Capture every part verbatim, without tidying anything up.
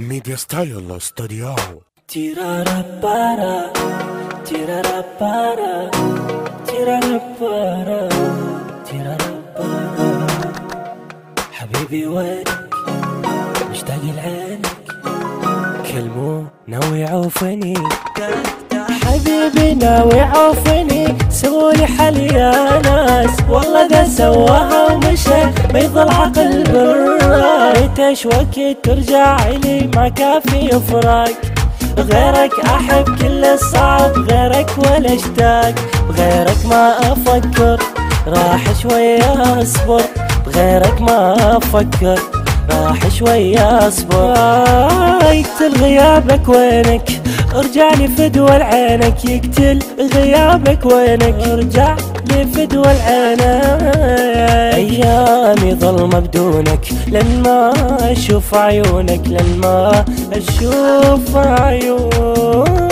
Media Style Studio. Tirarapara, tirarapara, tirarapara, tirarapara. حبيبي وينك مشتاق لعينك، كلمو ناوي عوفني، حبيبي ناوي عوفني، سوولي حل يا ناس، والله ذا سواها ومشى ما يظل عقل بالراس. ايش وقت ترجع لي ما كافي فراق، بغيرك احب كل الصعب، غيرك ولا اشتاق، بغيرك ما افكر راح شوية اصبر، بغيرك ما افكر راح شوية اصبر. يقتل غيابك وينك، ارجع لي فدوى العينك، يقتل غيابك وينك، ارجع لي فدوى العينك. ايامي ظلمة بدونك، لن ما اشوف عيونك، لن ما اشوف عيونك.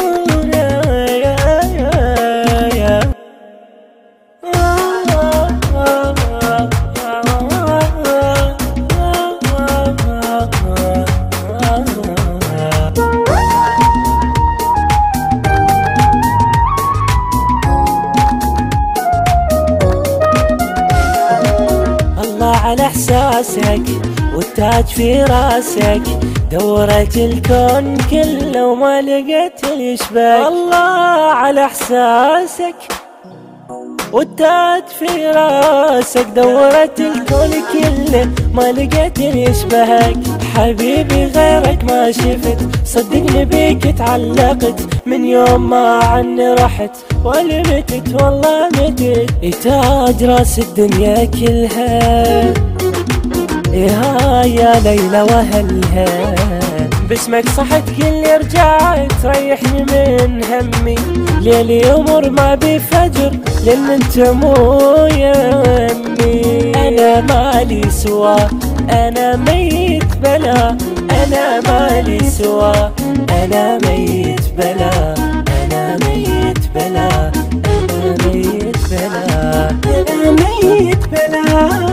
على احساسك والتاج في راسك، دورت الكون كله وما لقيت اللي يشبهك. الله على احساسك والتاج في راسك، دورت الكون كله ما لقيت اللي يشبهك. حبيبي غيرك ما شفت، صدقني بيك تعلقت، من يوم ما عني رحت ولا متت، والله متت. تاج راس الدنيا كلها، يا يا ليلى وهلها، باسمك صحت كل رجعت، تريحني من همي، ليلي يمر ما بفجر لان انت مو يمي. انا مالي سوا، انا ميت بلا، انا مالي سوا، انا ميت بلا، انا ميت بلا، انا ميت بلا، انا ميت بلا.